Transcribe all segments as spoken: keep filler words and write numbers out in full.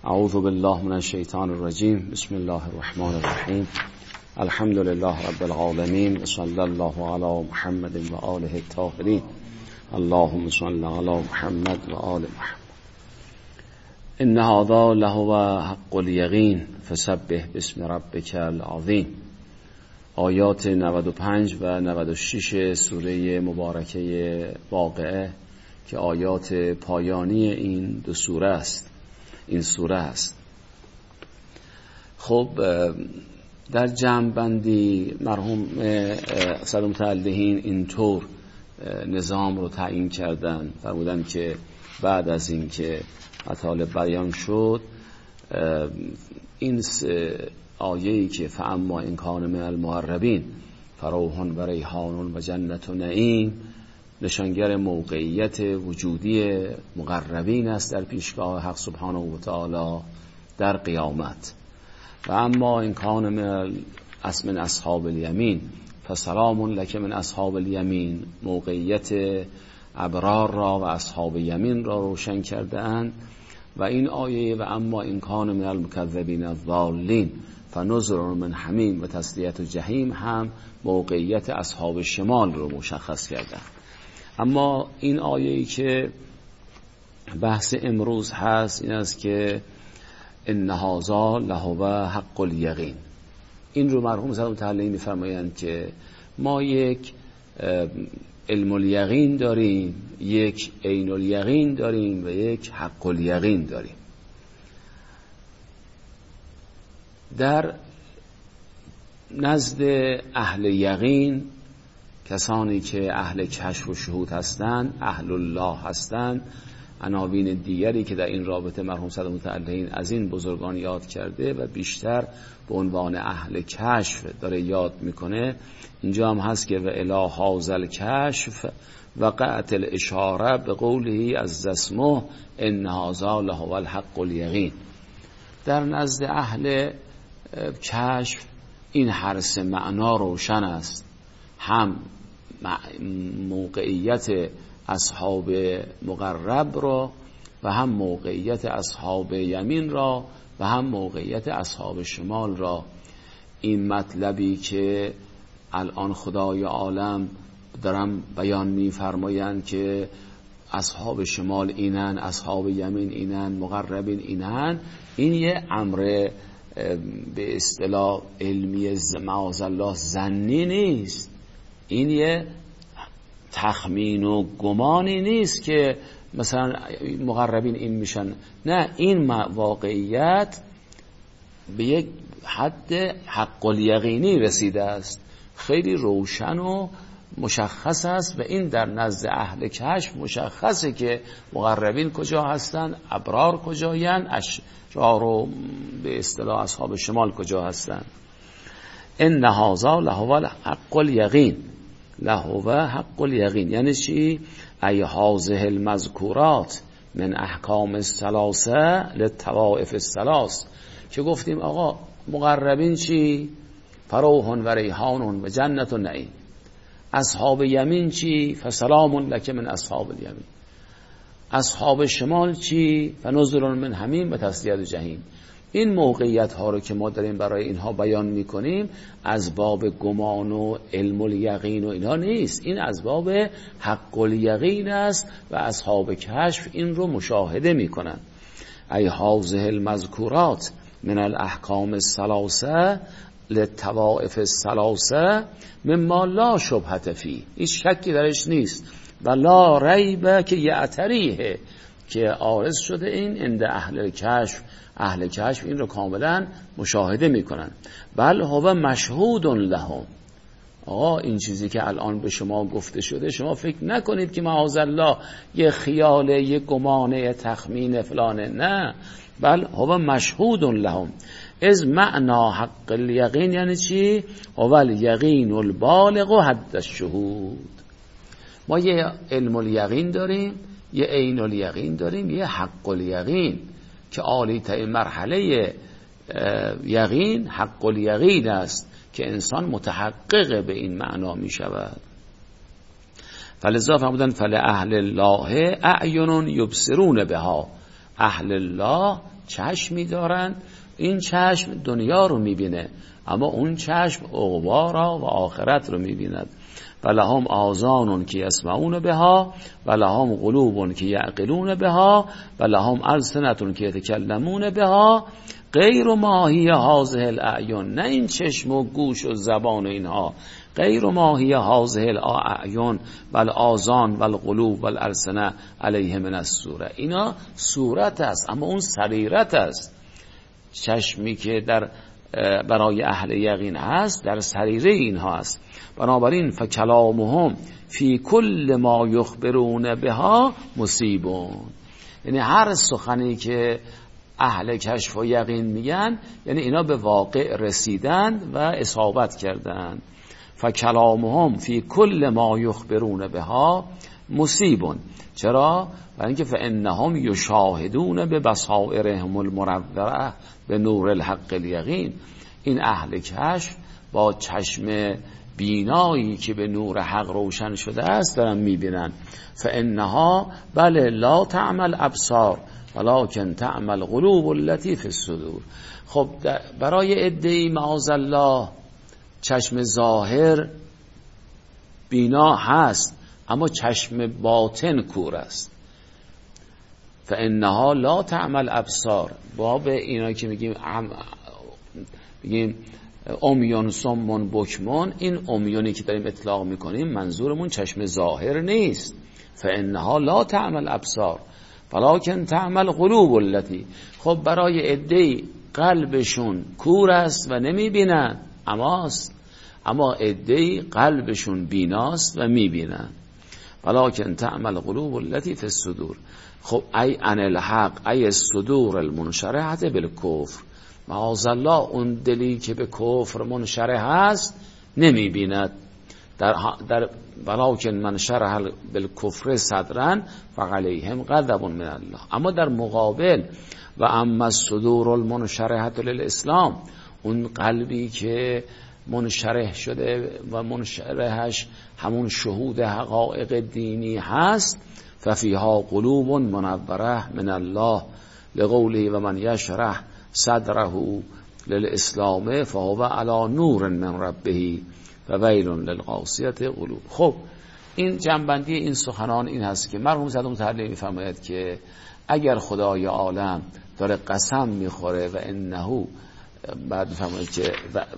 اعوذ بالله من الشیطان الرجیم. بسم الله الرحمن الرحیم. الحمد لله رب العالمین و صلی الله علی محمد و آله الطاهرین. اللهم صل علی محمد و آل محمد. ان هذا لهو حق الیقین فسبح باسم ربک العظیم. آیات نود و پنج و نود و شش سوره مبارکه واقعه که آیات پایانی این دو سوره است این سوره است. خب در جمع بندی مرحوم صدر متعلهین اینطور نظام رو تعیین کردن، فرمودن که بعد از این که مطالب بیان شد، این آیه‌ای که فاما ان کان من المقربین فروح و ریحان و جنت و نعیم نشانگر موقعیت وجودی مقربین است در پیشگاه حق سبحانه و تعالی در قیامت. و اما این کان من من اصحاب الیمین فسلام لک من اصحاب الیمین، موقعیت ابرار را و اصحاب یمین را روشن کرده‌اند. و این آیه و اما این کان من المکذبین الضالین فنظر من حمیم و تسلیت و جهیم هم موقعیت اصحاب شمال رو مشخص کردند. اما این آیه‌ای که بحث امروز هست این است که ان هذا لهو حق الیقین. این رو مرحوم صدر متعلهین می‌فرمایند که ما یک علم الیقین داریم، یک عین الیقین داریم و یک حق الیقین داریم. در نزد اهل یقین، کسانی که اهل کشف و شهود هستند، اهل الله هستند، عناوین دیگری که در این رابطه مرحوم صدر متعلهین از این بزرگان یاد کرده و بیشتر به عنوان اهل کشف داره یاد میکنه. اینجا هم هست که و الی هذا کشف وقعت الاشاره به قوله عز اسمه ان هذا لهو الحق الیقین. در نزد اهل کشف این هر سه معنا روشن است، هم موقعیت اصحاب مقرب را و هم موقعیت اصحاب یمین را و هم موقعیت اصحاب شمال را. این مطلبی که الان خدای عالم دارم بیان می‌فرمایند که اصحاب شمال اینن، اصحاب یمین اینن، مقربین اینن، این یه امر به اصطلاح علمی معاذالله ظنی نیست، این یه تخمین و گمانی نیست که مثلا مقربین این میشن. نه، این واقعیت به یک حد حق الیقینی رسیده است، خیلی روشن و مشخص است و این در نزد اهل کشف مشخصه که مقربین کجا هستند، ابرار کجایند، اشرار و به اصطلاح اصحاب شمال کجا هستند. ان هذا لهو حق الیقین، لهو حق الیقین یعنی چی؟ ای هذه المذکورات من احکام الثلاثه للطوائف الثلاث، که گفتیم آقا مقربین چی؟ فروح و ریحان و جنت و نعیم. اصحاب یمین چی؟ فسلام لک من اصحاب الیمین. اصحاب شمال چی؟ فنظر من حمیم و تسلیت و جهیم. این موقعیت ها رو که ما داریم برای اینها بیان میکنیم از باب گمان و علم الیقین و اینها نیست، این از باب حق الیقین است و اصحاب کشف این رو مشاهده میکنن. ای هذه المذکورات من الاحکام الثلاثه للطوائف الثلاثه مما لا شبهه فی، هیچ شکی درش نیست و لا ریب که یعتریه، که عارض شده این عند اهل کشف. اهل کشف این رو کاملا مشاهده میکنن. بل هو مشهود لهم. آقا این چیزی که الان به شما گفته شده شما فکر نکنید که معاذالله یه خیاله، یه گمانه، یه تخمین فلانه، نه، بل هو مشهود لهم. از معنا حق الیقین یعنی چی؟ هو الیقین البالغ حد الشهود. ما یه علم الیقین داریم، یه عین الیقین داریم، یه حق الیقین که عالی ترین مرحله یقین حق الیقین است که انسان متحقق به این معنا می شود. فلذا فرمودن فل اهل الله اعین یبصرون بها، اهل الله چشمی دارند، این چشم دنیا رو میبینه اما اون چشم عقبا را و آخرت رو میبیند. ولهم آذان که یسمعون بها ولهم قلوب که یعقلون بها ولهم السنة که یتکلمون بها غیر ما هی هذه الاعین، نه این چشم و گوش و زبان اینها، غیر ما هی هذه الاعین والآذان والقلوب والالسنة علیه من الصوره، اینا صورت است اما اون سریرت است. چشمی که در برای اهل یقین هست در سریره اینها است. بنابراین فکلامهم فی کل ما یخبرون بها مصیبون، یعنی هر سخنی که اهل کشف و یقین میگن یعنی اینا به واقع رسیدند و اصابت کردند. فکلامهم فی کل ما یخبرون بها مصیبون، چرا؟ برای اینکه فانهم یشاهدون به بصائرهم المنوره به نور الحق الیقین، این اهل کشف با چشم بینایی که به نور حق روشن شده است دارن میبینن. فانها بله لا تعمل ابصار ولکن تعمل قلوب التي فی الصدور. خب برای ادعی معاذالله چشم ظاهر بینا هست اما چشم باطن کور است. فانها لا تعمل ابصار، باب اینا که میگیم میگیم امیون صمون بکمون، این امیونی که داریم اطلاق میکنیم منظورمون چشم ظاهر نیست. فانها لا تعمل ابصار ولکن تعمل قلوب التي، خب برای عده‌ای قلبشون کور است و نمیبینن اماست، اما عده‌ای قلبشون بیناست و میبینن. ولکن تعمل قلوب التي فی الصدور. خب ای ان الحق ای الصدور المنشرحه بالکفر، معاذالله اون دلی که به کفر منشرح است نمیبیند. در در ولکن من شرح بالکفر صدرا فعلیهم غضب من الله، اما در مقابل و اما الصدور المنشرحه للاسلام، اون قلبی که منشرح شده و منشرحش همون شهود حقایق دینی هست، ففیها قلوب منوره من الله لقوله و من یشرح صدره للاسلام فهو علی نور من ربه فویل للقاسیة قلوب. خب این جنبندی این سخنان این هست که مرحوم صدر متعلی میفرماید که اگر خدای عالم داره قسم میخوره و انه بعد میفرماید که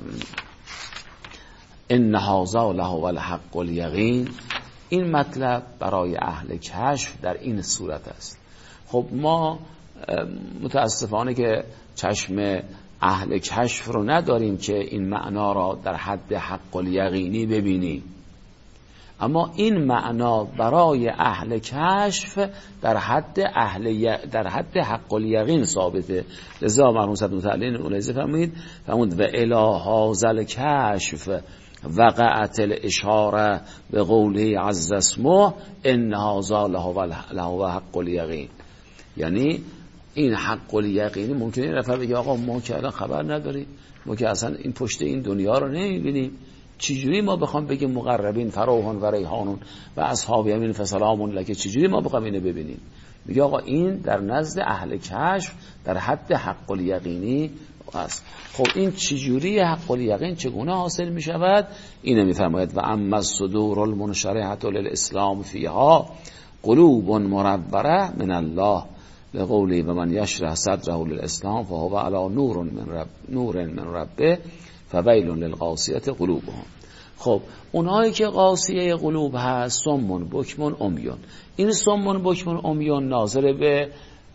ان هذا لهو الحق الیقین، این مطلب برای اهل کشف در این صورت است. خب ما متاسفانه که چشم اهل کشف رو نداریم که این معنا را در حد حق الیقینی ببینیم، اما این معنا برای اهل کشف در حد اهل در حد حق الیقین ثابته. لذا مرحوم صدر متعلی اولایزه فرمود فرمود و الی هذا الکشف وقعت الاشاره به قوله عز اسمه ان هذا لهو حق الیقین، یعنی این حق الیقینی. ممکنه این نفر بگه آقا ما که الان خبر نداریم، ما که اصلا این پشت این دنیا رو نمیبینیم، چجوری ما بخوام بگیم مقربین فروحان و ریحانون و اصحاب یمین فسلامون لکه، چجوری ما بخوام اینو ببینیم؟ میگه آقا این در نزد اهل کشف در حد حق الیقینی است. خب این چجوری حق الیقین چگونه حاصل می شود؟ اینو میفرماید و اما الصدور المنشرحه للاسلام فیها قلوب منوره من الله لقولی و من یشرح صدره للاسلام فهو علی نور من رب نور من ربه فویل للقاسیة قلوبهم. خب اونایی که قاسیه قلوب هست صمون بکمون امیون، این صمون بکمون امیون ناظر به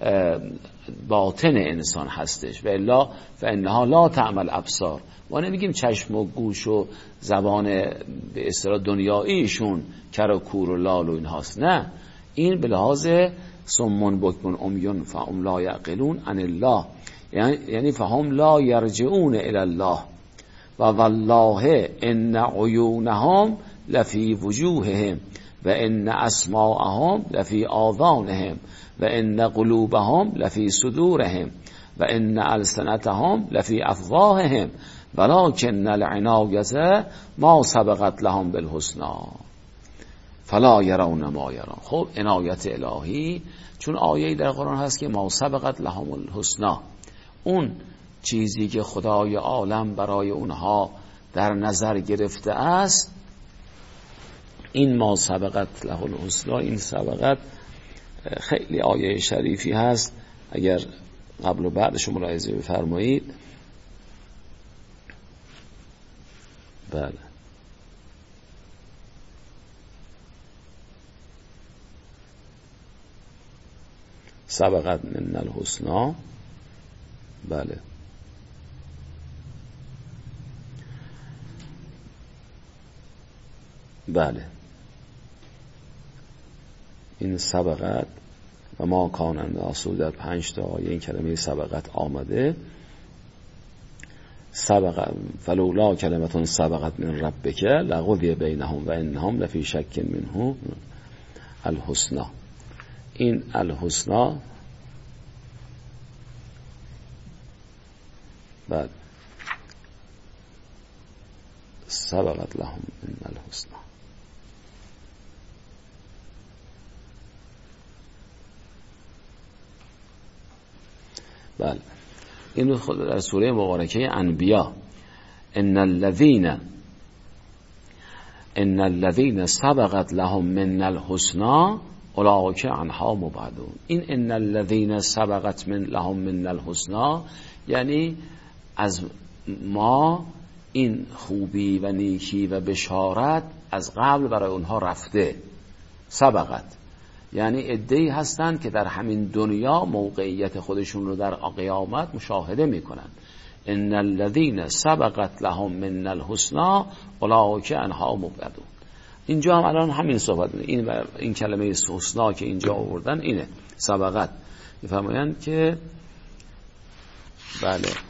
باطن انسان هستش و الا فانها لا تعمل ابصار. ما نمیگیم چشم و گوش و زبان به اصطلاح دنیاییشون کر و کور و لال و این هاست، نه، این به لحاظ صمون بکمون امیون فهم لا یعقلون عن الله، یعنی فهم لا یرجعون الی الله و والله ان عیونهم لفی وجوههم و ان اسماعهم لفی آذانهم و ان قلوبهم لفی صدورهم و ان السنتهم لفی افواههم ولکن العنایة ما سبقت لهم بالحسنى. فلا یرون ما یرون. خب عنایت الهی، چون آیه‌ای در قرآن هست که ما سبقت لهم الحسنا، اون چیزی که خدای عالم برای اونها در نظر گرفته است، این ما سبقت له الحسنا، این سبقت خیلی آیه شریفی هست، اگر قبل و بعدش ملاحظه بفرمایید. بله سبقت من الحسنا، بله بله این سبقت و ما کان الناس، در پنج تا آیه این کلمه سبقت آمده. سبق فلولا کلمتون سبقت من ربک لقضی بینهم و انهم لفی شک منه الحسنا. این الحسنا بعد سبقت لهم من الحسنا. بله این خود در سوره مبارکه انبیا، ان الذین ان الذین سبقت لهم من الحسنا اولئک عنها مبعدون. این ان الذین سبقت من لهم من الحسنا یعنی از ما این خوبی و نیکی و بشارت از قبل برای اونها رفته. سبقت یعنی عده‌ای هستند که در همین دنیا موقعیت خودشون رو در قیامت مشاهده میکنن. ان الذین سبقت لهم من الحسنا اولئک عنها مبعدون. اینجا هم الان همین صحبت، این این کلمه حسنا که اینجا آوردن اینه سبقت. میفرمایند که بله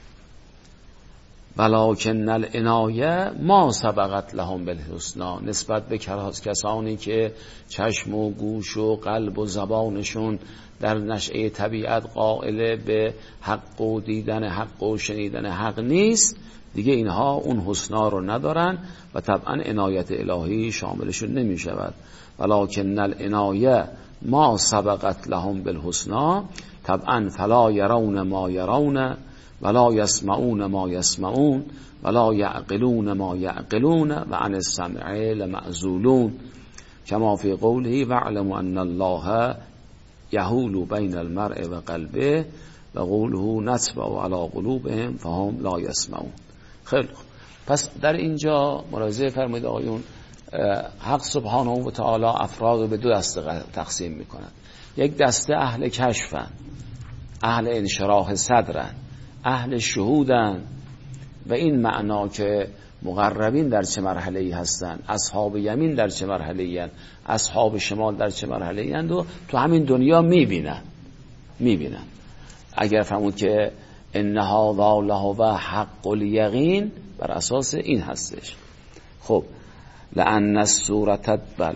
ولکن العنایه ما سبقت لهم بالحسنا، نسبت به کسانی که چشم و گوش و قلب و زبانشون در نشأه طبیعت قائل به حق و دیدن حق و شنیدن حق نیست، دیگه اینها اون حسنا رو ندارن و طبعا عنایت الهی شاملشون نمی شود. ولکن العنایه ما سبقت لهم بالحسنا، طبعا فلا یرون ما یرون ولا یسمعون ما یسمعون ولا یعقلون ما یعقلون و عن السمع لمعزولون، کما فی قوله واعلموا ان الله یحول بین المرء و قلبه و قوله نطبع علی قلوبهم فهم لا یسمعون. خیلی خوب، پس در اینجا ملاحظه فرمایید آقایون، حق سبحانه و تعالی افراد به دو دسته تقسیم میکنند. یک دسته اهل کشفن، اهل انشراح صدرن، اهل شهودن، و این معنا که مقربین در چه مرحله ای هستن، اصحاب یمین در چه مرحله ای هستن، اصحاب شمال در چه مرحله ای هستن و تو همین دنیا میبینن میبینن اگر فهمود که ان هذا لهو حق الیقین، بر اساس این هستش. خب لأن الصورة بل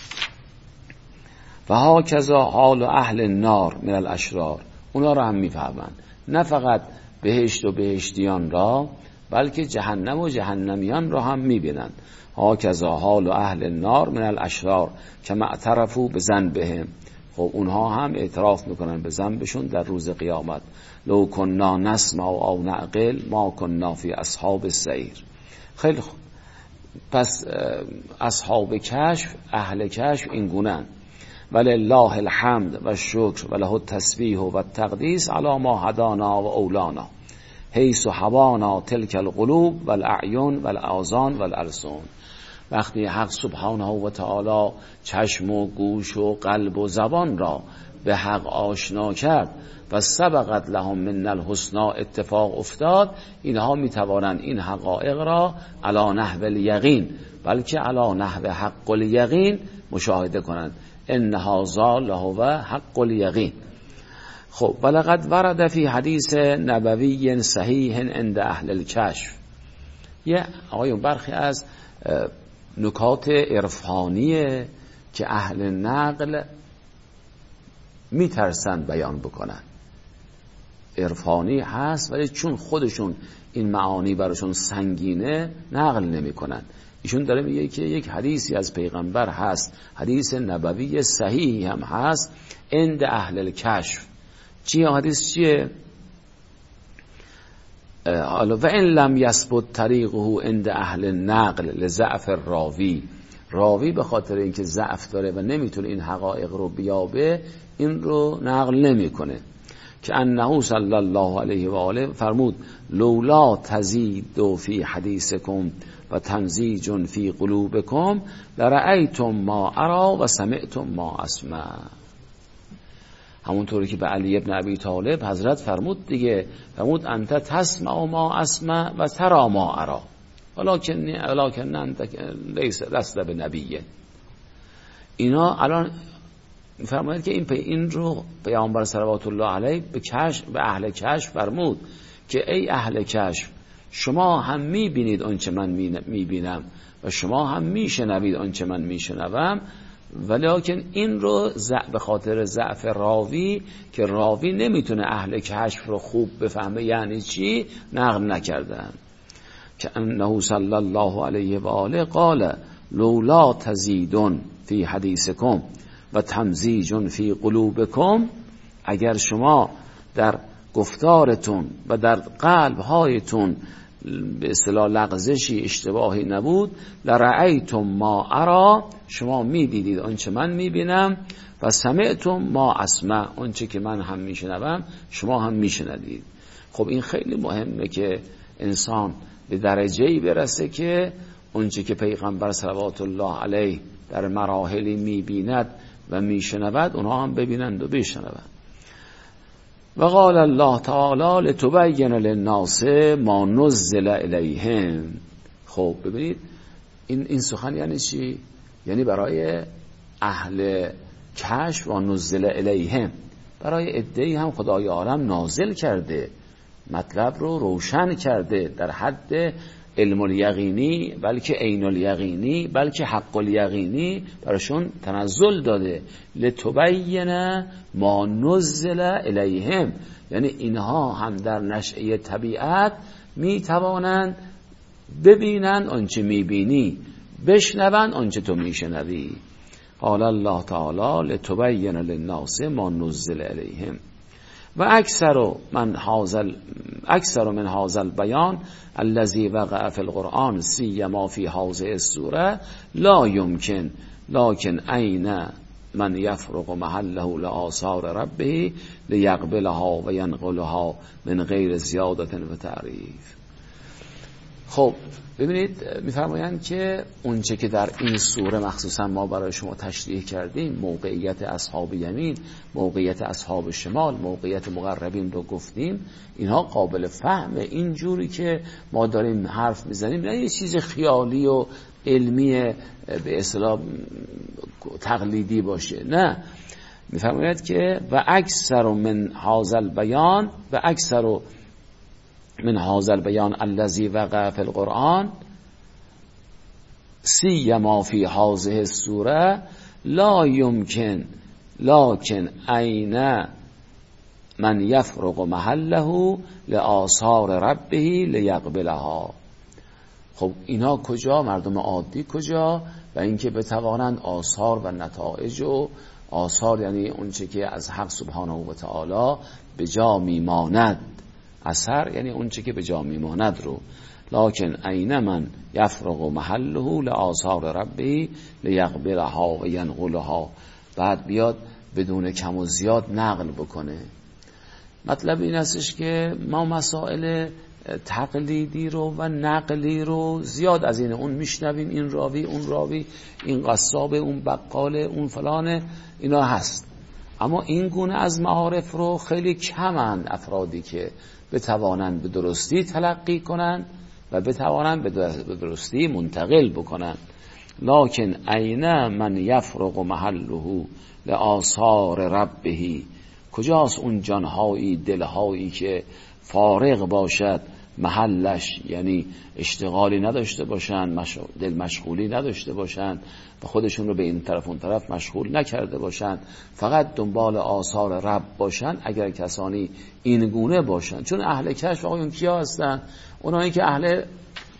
و هاکذا حال اهل النار من الاشرار، اونا را هم میفهمند، نه فقط بهشت و بهشتیان را بلکه جهنم و جهنمیان را هم میبینند. هاکذا حال اهل النار من الاشرار که معترفوا بذنبهم، خب اونها هم اعتراف میکنن به ذنبشون در روز قیامت. لو کنا نسمع او نعقل ما کنا فی اصحاب السعیر. خیلی خوب، پس اصحاب کشف، اهل کشف این گونه‌اند. ولله الحمد و شکر و له التسبیح و التقدیس علی ما هدانا و اولانا حیث هوانا تلک القلوب و الاعین و الاذان و الالسن. وقتی حق سبحانه و تعالی چشم و گوش و قلب و زبان را به حق آشنا کرد و سبقت لهم من الحسنا اتفاق افتاد، اینها میتوانند این حقایق را علی نحو الیقین بلکه علی نحو حق الیقین مشاهده کنند. ان هذا لهو حق الیقین. خب ولقد ورد فی حدیث نبوی صحیح عند اهل الکشف. یه آقایون برخی از نکات عرفانیه که اهل نقل میترسن بیان بکنن، عرفانی هست ولی چون خودشون این معانی براشون سنگینه نقل نمی کنن. ایشون داره میگه که یک حدیثی از پیغمبر هست، حدیث نبوی صحیحی هم هست عند اهل الکشف. چیه حدیث؟ چیه؟ حالا و ان لم یثبت طریقه عند اهل النقل لضعف الراوی، راوی به خاطر اینکه ضعف داره و نمیتونه این حقایق رو بیابه این رو نقل نمیکنه. که انه صلی الله علیه و آله فرمود لولا تزید فی حدیثکم و تمزیج فی قلوبکم لرأیتم ما ارا و سمعتم ما اسمع. همونطوری که به علی ابن ابی طالب حضرت فرمود دیگه، فرمود انت تسمع ما اسمع و ترى ما ارا ولکن ولکن انت لیس لست بنبیه. اینا الان فرماید که این پی این رو پیامبر صلوات الله علیه به کشف به اهل کشف فرمود که ای اهل کشف شما هم میبینید آنچه من میبینم و شما هم میشنوید آنچه من میشنوم، ولیکن این رو به خاطر ضعف راوی که راوی نمیتونه اهل کشف رو خوب بفهمه یعنی چی نقل نکردن. که انه صلی الله علیه و آله قال لولا تزیدون فی حدیثکم و تمزیج فی قلوبکم، اگر شما در گفتارتون و در قلبهایتون به اصطلاح لغزشی اشتباهی نبود، لرأیتم ما ارا شما میدیدید آنچه من میبینم و سمعتم ما اسمع آنچه که من هم میشنوم شما هم میشنوید. خب این خیلی مهمه که انسان به درجه‌ای برسه که آنچه که پیغمبر صلوات الله علیه در مراحلی میبیند و میشنود اونها هم ببینند و بشنوند. و قال الله تعالی لتبین للناس ما نزل الیهم. خب ببینید این این سخن یعنی چی؟ یعنی برای اهل کشف و نزل الیهم، برای عده‌ای هم خدای عالم نازل کرده، مطلب رو روشن کرده در حد علم الیقینی بلکه عین الیقینی بلکه حق الیقینی براشون تنزل داده. لتبین ما نزل الیهم، یعنی اینها هم در نشأه طبیعت می توانند ببینند آنچه میبینی، بشنوند آنچه تو میشنوی. قال الله تعالی لتبین للناس ما نزل الیهم و اکثر من حاصل اکثر من حاصل بیان الذي وقع في القرآن سیما فی هذه السوره لا يمكن لكن عین من یفرق محله لآثار ربه لیقبلها و ینقلها من غیر زیادت و تعریف. خب ببینید میفرمایند که اونچه که در این سوره مخصوصا ما برای شما تشریح کردیم، موقعیت اصحاب یمین، موقعیت اصحاب شمال، موقعیت مقربین رو گفتیم، اینها قابل فهمه. اینجوری که ما داریم حرف میزنیم نه یه چیز خیالی و علمی به اصطلاح تقلیدی باشه، نه. میفرماید که و اکثر من هذا البیان و اکثر من هذا البیان الذي وقع في القرآن سیما فی هذه السوره لا يمكن لكن عین من یفرق محله لآثار ربه لیقبلها. خب اینا کجا؟ مردم عادی کجا؟ و اینکه بتوانند آثار و نتایج و آثار یعنی اونچه که از حق سبحانه و تعالی به جا میماند، اثر یعنی اونچه که به جا میماند رو، لکن عین من یفرق محله لآثار ربی لیقبلها و ینقلها، بعد بیاد بدون کم و زیاد نقل بکنه. مطلب این استش که ما مسائل تقلیدی رو و نقلی رو زیاد از این اون میشنویم، این راوی اون راوی، این قصاب اون بقال اون فلانه، اینا هست. اما این گونه از معارف رو خیلی کمند افرادی که بتوانند به درستی تلقی کنند و بتوانند به درستی منتقل بکنند. لکن عین من یفرق محله لآثار ربه، کجاست اون جانهایی دلهایی که فارغ باشد محلش، یعنی اشتغالی نداشته باشند، دل مشغولی نداشته باشند و خودشون رو به این طرف اون طرف مشغول نکرده باشند، فقط دنبال آثار رب باشند. اگر کسانی این گونه باشند، چون اهل کشف آقایون کیا هستن؟ اونایی که اهل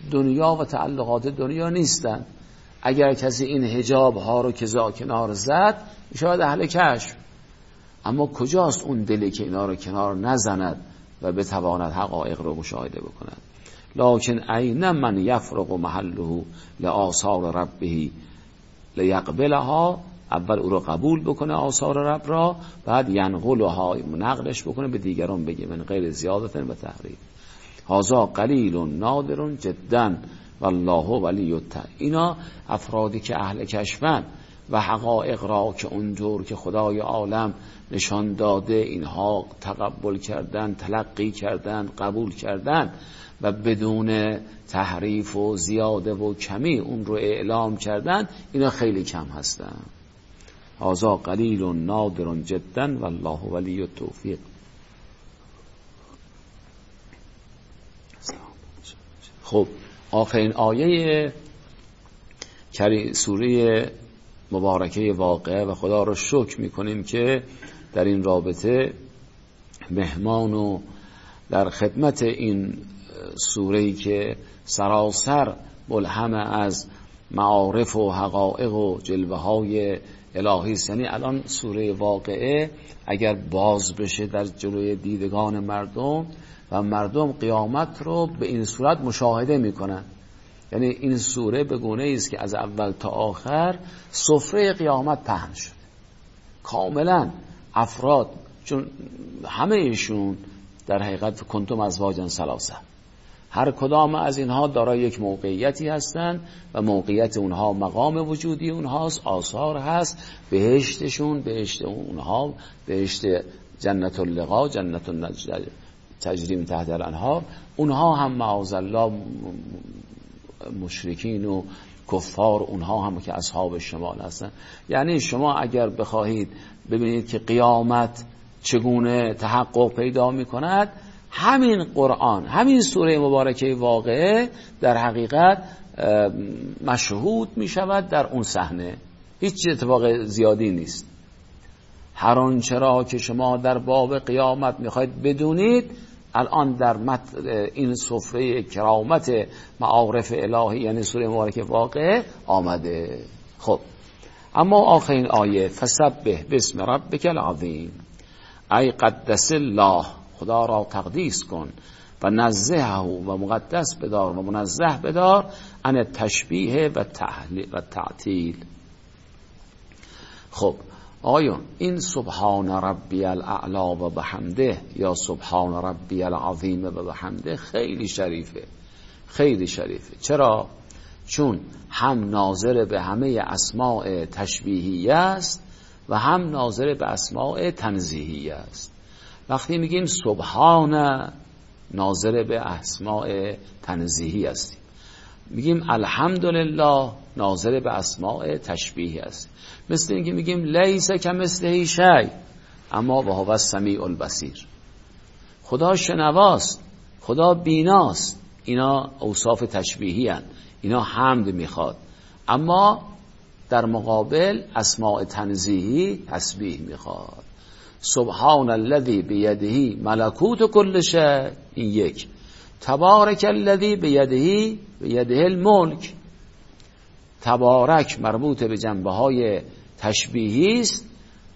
دنیا و تعلقات دنیا نیستن. اگر کسی این حجاب ها رو که زا کنار زد شاید اهل کشف، اما کجاست اون دلی که اینا رو کنار نزند و بتواند حقایق رو مشاهده بکند؟ لکن عین من یفرق محله لآثار ربه لیقبلها، اول او رو قبول بکنه آثار رب را، بعد ینقلها نقلش بکنه به دیگران بگه من غیر زیادت و تحریف. هذا قلیل نادر جدا والله ولی الت. اینا افرادی که اهل کشفن و حقایق را که اونجور که خدای عالم نشان داده اینها تقبل کردن، تلقی کردن، قبول کردن و بدون تحریف و زیاده و کمی اون رو اعلام کردن، اینا خیلی کم هستن. هذا قلیل نادر جدا والله ولی التوفیق. خب آخرین آیه سوره مبارکه واقعه و خدا رو شکر میکنیم که در این رابطه مهمان و در خدمت این سوره‌ای که سراسر ملهم از معارف و حقایق و جلوه های الهی است. یعنی الان سوره واقعه اگر باز بشه در جلوی دیدگان مردم و مردم قیامت رو به این صورت مشاهده میکنن، یعنی این سوره به گونه است که از اول تا آخر سفره قیامت پهن شده کاملا. افراد چون همه ایشون در حقیقت کنتم ازواجا ثلاثه، هر کدام از اینها دارای یک موقعیتی هستند و موقعیت اونها مقام وجودی اونهاست، آثار هست، بهشتشون بهشت اونها بهشت جنت اللقا، جنت النجد تجری من تحت الانهار، اونها هم معاذالله مشرکین و کفار اونها هم که اصحاب شمال هستن. یعنی شما اگر بخواهید ببینید که قیامت چگونه تحقق پیدا میکند، همین قرآن، همین سوره مبارکه واقعه در حقیقت مشهود میشود در اون صحنه. هیچ اتفاق زیادی نیست. هر آنچه را که شما در باب قیامت میخواید بدونید الان در این سفره کرامت معارف الهی یعنی سوره مبارکه واقعه آمده. خب اما آخرین آیه فسبح باسم ربک العظیم، ای قدس الله، خدا را تقدیس کن و نزهه و مقدس بدار و منزه بدار عن تشبیه و و تعطیل. خب آیون این سبحان ربی الاعلا و بحمده یا سبحان ربی العظیم و بحمده خیلی شریفه، خیلی شریفه. چرا؟ چون هم ناظر به همه اسماء تشبیهی است و هم ناظر به اسماء تنزیهی است. وقتی میگیم سبحان ناظر به اسماء تنزیهی است، میگیم الحمدلله ناظر به اسماء تشبیهی است. مثل اینکه میگیم لیس کمثله شیء اما وهو السمیع البصیر، خدا شنواست، خدا بیناست. اینا اوصاف تشبیهی هستند، اینا حمد میخواد. اما در مقابل اسماء تنزیهی تسبیح میخواد. سبحان الذی بیده ملکوت کل شیء، این یک. تبارک الذی بیده بیده الملک، تبارک مربوط به جنبه های تشبیهی است،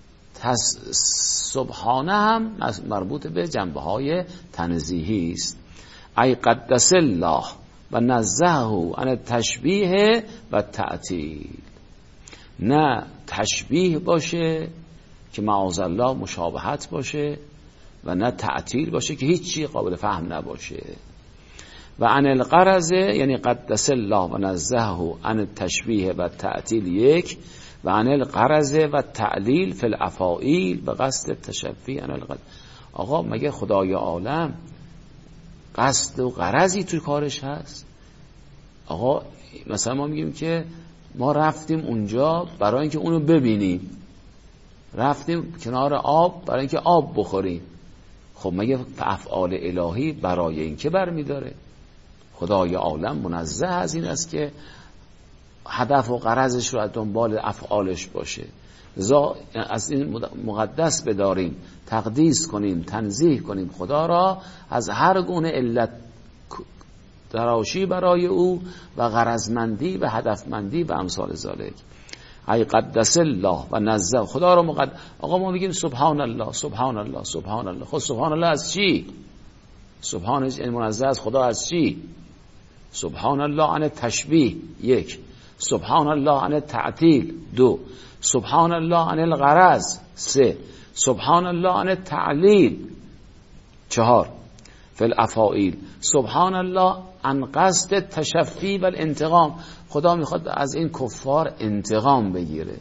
سبحانه هم مربوط به جنبه های تنزیهی است. ای قدس الله و نزهه عن تشبیه و تعطیل، نه تشبیه باشه که معاذالله مشابهت باشه و نه تعطیل باشه که هیچی قابل فهم نباشه. و عن القرض یعنی قدس الله و نزهه عن التشبیه و تعطیل یک، و عن القرض و تعلیل فی الافاعیل به قصد تشبیه عن القرض. آقا مگه خدای عالم قصد و غرضی توی کارش هست؟ آقا مثلا ما میگیم که ما رفتیم اونجا برای اینکه اونو ببینیم، رفتیم کنار آب برای اینکه آب بخوریم. خب مگه افعال الهی برای این که برمیداره؟ خدای عالم منزه از این است که هدف و غرضش رو از دنبال افعالش باشه. لذا از این مقدس بداریم، تقدیس کنیم، تنزیه کنیم خدا را از هر گونه علت تراشی برای او و غرضمندی و هدفمندی و امثال ذالک. ای قدس الله و نزه، خدا رو مقدس. آقا ما میگیم سبحان الله سبحان الله سبحان الله. خب سبحان الله از چی؟ سبحان منزه از خدا از چی؟ سبحان الله عن تشبیه یک، سبحان الله عن تعطیل دو، سبحان الله عن الغرض سه، سبحان الله عن تعلیل چهار، فی الافاعیل سبحان الله عن قصد تشفی و الانتقام. خدا میخواد از این کفار انتقام بگیره.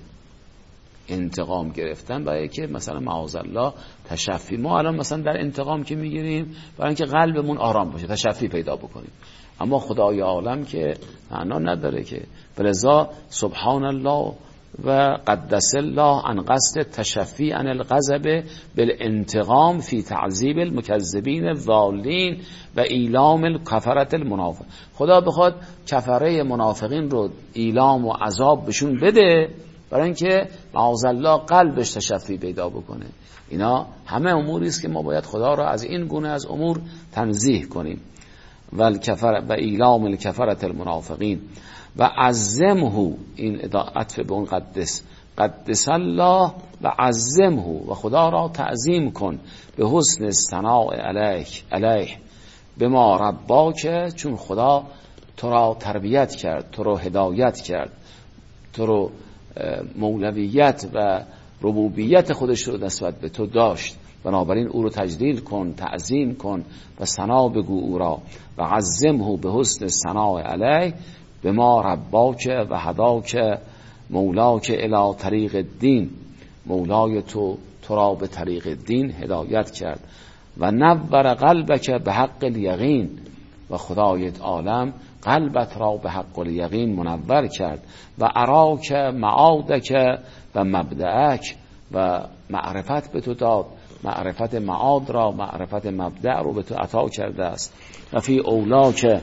انتقام گرفتن برای که مثلا معاذ الله تشفی. ما الان مثلا در انتقام که میگیریم برای اینکه قلبمون آرام باشه، تشفی پیدا بکنیم، اما خدای عالم که معنا نداره که. فلذا سبحان الله و قدس الله عن قصد تشفی عن الغضب بالانتقام فی تعذیب المکذبین الضالین و ایلام الکفرة المنافق. خدا بخواد کفره منافقین رو ایلام و عذاب بهشون بده برای اینکه معاذ الله قلبش تشفی پیدا بکنه. اینا همه اموری است که ما باید خدا را از این گونه از امور تنزیه کنیم. و الکفر و ایلام الکفرة المنافقین و عظمه، این عطف به اون قدس، قدس الله و عظمه، و خدا را تعظیم کن به حسن الثناء علیه علیه به ما رباک، چون خدا تو را تربیت کرد، تو را هدایت کرد، تو را مولویت و ربوبیت خودش رو نسبت به تو داشت، بنابراین او رو تجلیل کن، تعظیم کن و ثنا بگو او را. و عظمه به حسن الثناء علیه به ما رباک و هداک مولاک الی طریق الدین، مولای تو تو را به طریق دین هدایت کرد. و نور قلبک به حق الیقین، و خدای عالم قلبت را به حق الیقین منور کرد. و اراک معادک و مبدأک، و معرفت به تو داد، معرفت معاد را، معرفت مبدأ رو به تو عطا کرده است. و فی اولاک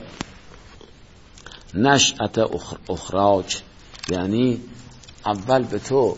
نشأت اخراج، یعنی اول به تو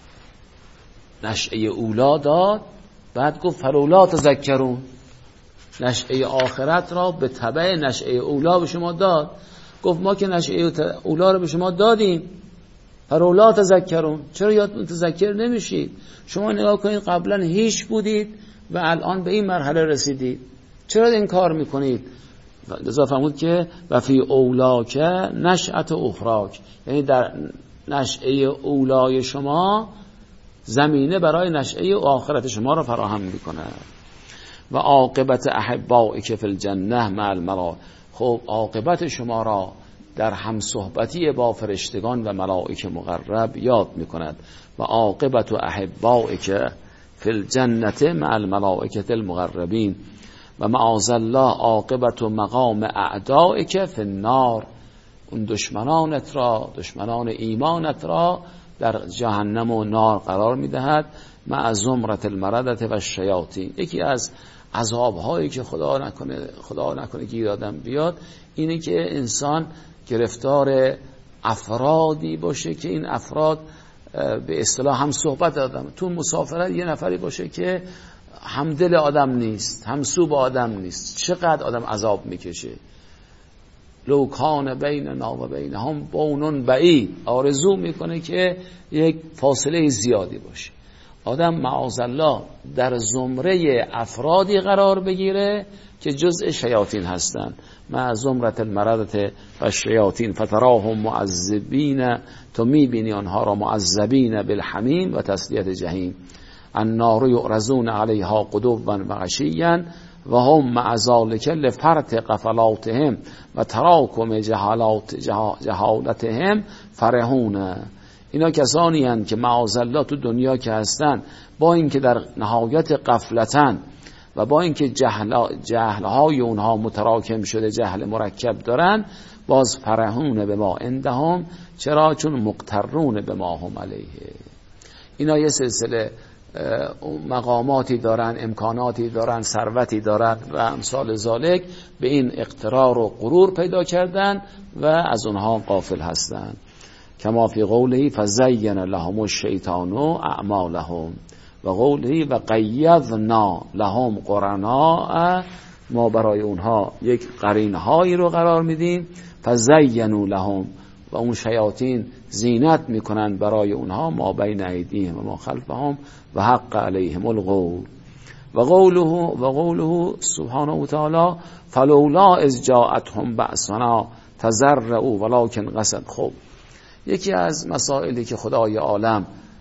نشأه اولا داد، بعد گفت فلولا تذکرون، نشأه آخرت را به تبع نشأه اولا به شما داد. گفت ما که نشأه اولا رو به شما دادیم، فلولا تذکرون، چرا یادتون تذکر نمیشید؟ شما نگاه کنید قبلا هیچ بودید و الان به این مرحله رسیدید، چرا این کار میکنید؟ لذا فرمود که و فی اولاک نشأت اخراک، یعنی در نشأه اولای شما زمینه برای نشأه آخرت شما را فراهم میکنه. و عاقبت احبائک فی الجنه مع الملائکه، خب عاقبت شما را در هم صحبتی با فرشتگان و ملائکه مقرب یاد میکند. و عاقبت احبائک فی الجنه مع الملائکه المقربین و معاذ الله عاقبت مقام اعدائک فی النار، اون دشمنانت را، دشمنان ایمانت را در جهنم و نار قرار میدهد. مع زمرة المردة و الشیاطین. یکی از عذابهایی که خدا نکنه خدا نکنه گیر آدم بیاد اینه که انسان گرفتار افرادی باشه که این افراد به اصطلاح هم صحبت آدم، تو مسافرت یه نفری باشه که همدل آدم نیست، همسو با آدم نیست، چقدر آدم عذاب میکشه. لو کان بیننا و بینهم بونٌ بعید، آرزو میکنه که یک فاصله زیادی باشه. آدم معاذ الله در زمره افرادی قرار بگیره که جزء شیاطین هستند. مع زمرة المردة و الشیاطین فتراهم معذبین، تو میبینی آنها را معذبین بالحمیم و تسلیت جهیم. النار یعرضون علیها غدوا و عشیا و هم مع ذلک لفرط غفلاتهم و تراکم جهالات جهالتهم فرحون. اینا کسانی هستند که معاذ الله تو دنیا که هستن با اینکه در نهایت غفلتن و با اینکه جهل جهلهای اونها متراکم شده، جهل مرکب دارن، باز فرحون به ما عندهم، چرا؟ چون مقترون به ما هم علیه. اینا یه سلسله مقاماتی دارن، امکاناتی دارن، ثروتی دارن و امثال ذالک، به این اقترار و غرور پیدا کردن و از اونها غافل هستند. کما فی قوله فزین لهم الشیطان اعمالهم و قوله و قیضنا لهم قرناء ما برای اونها یک قرینهایی رو قرار میدیم. فزینوا لهم، و اون شیاطین زینت میکنن برای اونها ما بین ایدیهم و ما خلفهم و حق علیهم القول. و قوله و قوله سبحانه و تعالی فلولا اذ جاءتهم بأسنا تضرعوا ولکن قست. خب یکی از مسائلی که خدای عالم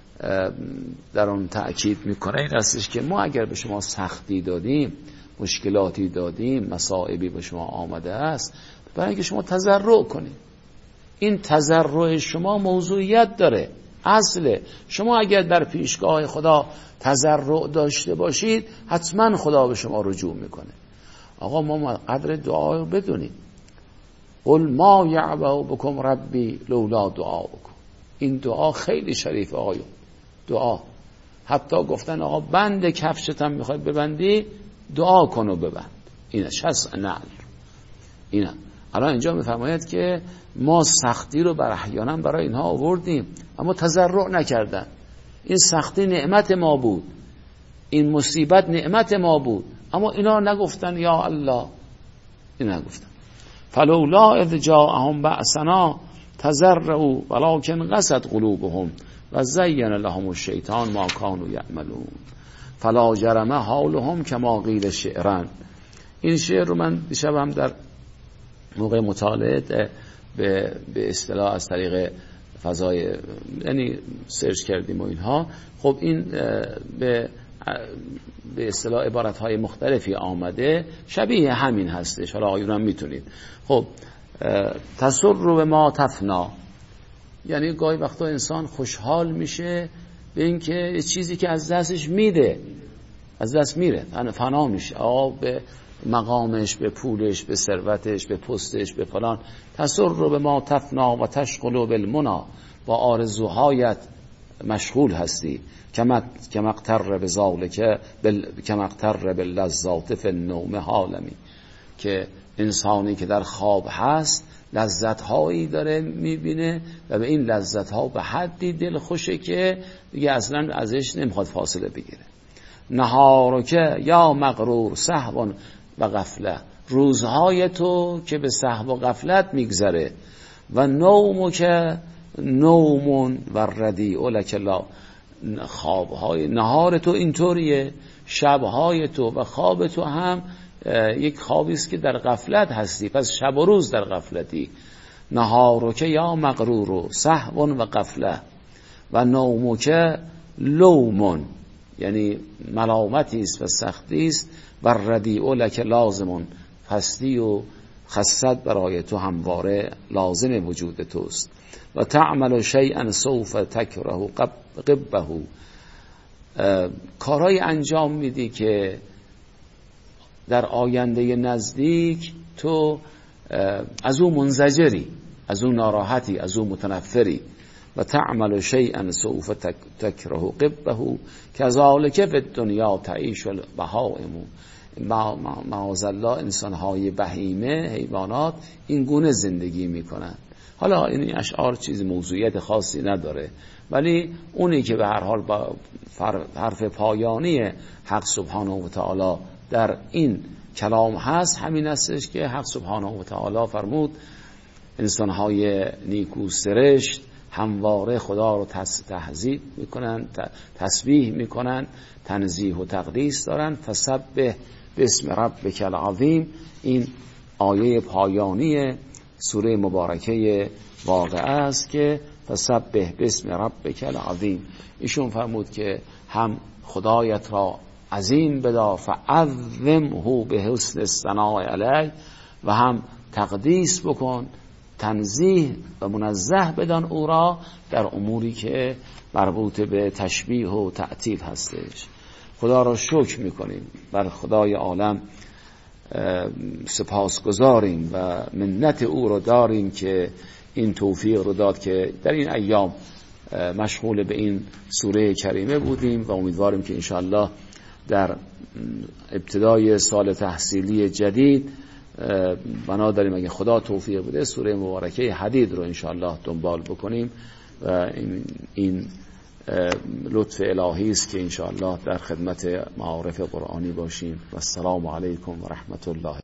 در اون تأکید میکنه این هستش که ما اگر به شما سختی دادیم، مشکلاتی دادیم، مصائبی به شما آمده است، برای اینکه شما تضرع کنید. این تضرع شما موضوعیت داره، اصله. شما اگر در پیشگاه خدا تضرع داشته باشید حتما خدا به شما رجوع میکنه. آقا ما قدر دعا رو بدونیم. قل ما یعبأ بکم ربی لولا دعاؤکم. این دعا خیلی شریفه آقایون. دعا حتی گفتن آقا بند کفشت هم میخوای ببندی دعا کن و ببند. اینش هست نعل. اینه الان اینجا میفرماید که ما سختی رو بر احیانا برای اینها آوردیم اما تضرع نکردن. این سختی نعمت ما بود، این مصیبت نعمت ما بود، اما اینا نگفتن یا الله. این نگفتن. فلولا اذ جاءهم بأسنا تضرعوا ولکن قست قلوبهم و زین لهم الشیطان ما کانوا یعملون فلا جرم حالهم کما قیل شعرا. این شعر رو من دیشب هم در موقع مطالعه به به اصطلاح از طریق فضای یعنی سرچ کردیم و اینها. خب این به به اصطلاح عبارت‌های مختلفی آمده، شبیه همین هستش. حالا آیون هم میتونید. خب تسر رو به ما تفنا، یعنی گاهی وقتا انسان خوشحال میشه به اینکه چیزی که از دستش میده از دست میره، فنا میشه. آقا به مقامش، به پولش، به ثروتش، به پستش، به فلان. تسر رو به ما تفنا و تشغل بالمنا، با آرزوهایت مشغول هستی. کما کما اقتر بذالک بل کما اقتر باللذات فی النوم حالمی، که انسانی که در خواب هست لذت‌هایی داره میبینه و به این لذت‌ها به حدی دل خوشه که دیگه اصلا ازش نمیخواد فاصله بگیره. نهارک یا مغرور سهو و غفله، روزهای تو که به سهو و غفلت میگذره. و نومک نومون و ردیء لک لا، خوابهای نهار تو اینطوریه، شبهای تو و خواب تو هم یک خوابی است که در غفلت هستی، پس شب و روز در غفلتی. نهارک یا مغرور سهو و غفله و نومک لومون، یعنی ملامتی است و سختی است. و ردیء لک لازمون، پستی و خست برای تو همواره لازم وجود توست. و تعمل شیئا سوف تکره قبه، کارهای انجام میدی که در آینده نزدیک تو از او منزجری، از او ناراحتی، از او متنفری. و تعمل شیئا سوف تکره قبه کذالک فی الدنیا تعیش البهائم. معاذالله انسانهای بهیمه، حیوانات این گونه زندگی میکنن. حالا این اشعار چیز موضوعیت خاصی نداره، ولی اونی که به هر حال با حرف پایانی حق سبحانه و تعالی در این کلام هست همین هستش که حق سبحانه و تعالی فرمود انسانهای نیکو سرشت همواره خدا رو تهذیب میکنن، تسبیح میکنن، تنزیه و تقدیس دارن. فسبح باسم ربک العظیم، این آیه پایانی سوره مبارکه واقعه است که فسبح باسم ربک العظیم. ایشون فرمود که هم خدایت را عظیم بدا فعظمه به حسن الثناء علیه، و هم تقدیس بکن، تنزیه و منزه بدان او را در اموری که مربوط به تشبیه و تعطیل هستش. خدا را شکر میکنیم، بر خدای عالم سپاسگزاریم و منت او رو داریم که این توفیق رو داد که در این ایام مشغول به این سوره کریمه بودیم و امیدواریم که انشاءالله در ابتدای سال تحصیلی جدید بنا داریم اگه خدا توفیق بده سوره مبارکه حدید رو انشاءالله دنبال بکنیم و این, این لطف الهی است که انشاءالله در خدمت معارف قرآنی باشیم. و السلام علیکم و رحمت الله.